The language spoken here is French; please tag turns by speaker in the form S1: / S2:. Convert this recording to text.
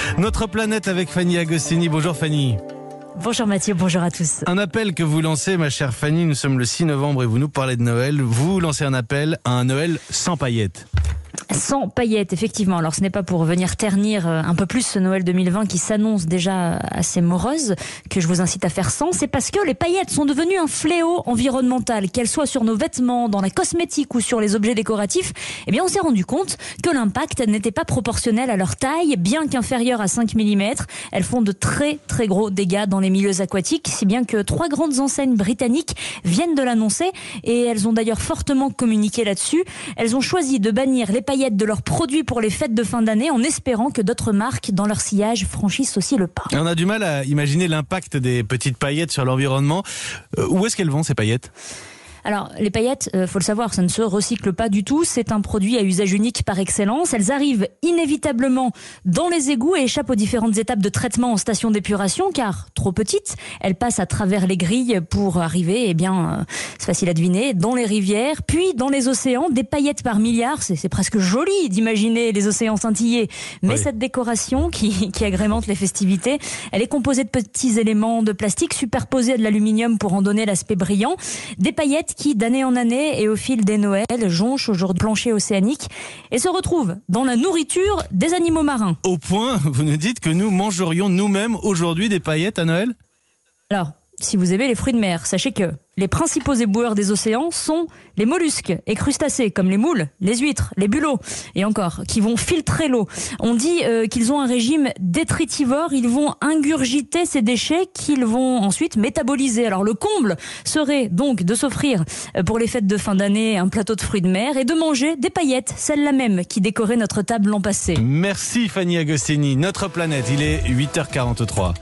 S1: Notre planète avec Fanny Agostini. Bonjour Fanny.
S2: Bonjour Mathieu, bonjour à tous.
S1: Un appel que vous lancez, ma chère Fanny, nous sommes le 6 novembre et vous nous parlez de Noël. Vous lancez un appel à un Noël sans paillettes.
S2: Sans paillettes, effectivement. Alors ce n'est pas pour venir ternir un peu plus ce Noël 2020 qui s'annonce déjà assez morose que je vous incite à faire sans. C'est parce que les paillettes sont devenues un fléau environnemental. Qu'elles soient sur nos vêtements, dans la cosmétique ou sur les objets décoratifs, eh bien on s'est rendu compte que l'impact n'était pas proportionnel à leur taille. Bien qu'inférieure à 5 mm, elles font de très très gros dégâts dans les milieux aquatiques, si bien que 3 grandes enseignes britanniques viennent de l'annoncer et elles ont d'ailleurs fortement communiqué là-dessus. Elles ont choisi de bannir les paillettes de leurs produits pour les fêtes de fin d'année en espérant que d'autres marques dans leur sillage franchissent aussi le pas.
S1: On a du mal à imaginer l'impact des petites paillettes sur l'environnement. Où est-ce qu'elles vont ces paillettes ?
S2: Alors, les paillettes, faut le savoir, ça ne se recycle pas du tout. C'est un produit à usage unique par excellence. Elles arrivent inévitablement dans les égouts et échappent aux différentes étapes de traitement en station d'épuration, car trop petites, elles passent à travers les grilles pour arriver, c'est facile à deviner, dans les rivières, puis dans les océans, des paillettes par milliards. C'est presque joli d'imaginer les océans scintiller. Mais oui, cette décoration qui agrémente les festivités, elle est composée de petits éléments de plastique superposés à de l'aluminium pour en donner l'aspect brillant. Des paillettes qui, d'année en année et au fil des Noëls, jonchent aujourd'hui le plancher océanique et se retrouvent dans la nourriture des animaux marins.
S1: Au point, vous nous dites que nous mangerions nous-mêmes aujourd'hui des paillettes à Noël ?
S2: Alors, si vous aimez les fruits de mer, sachez que les principaux éboueurs des océans sont les mollusques et crustacés, comme les moules, les huîtres, les bulots, et encore, qui vont filtrer l'eau. On dit qu'ils ont un régime détritivore, ils vont ingurgiter ces déchets qu'ils vont ensuite métaboliser. Alors le comble serait donc de s'offrir pour les fêtes de fin d'année un plateau de fruits de mer et de manger des paillettes, celles-là même qui décoraient notre table l'an passé.
S1: Merci Fanny Agostini. Notre planète, il est 8h43.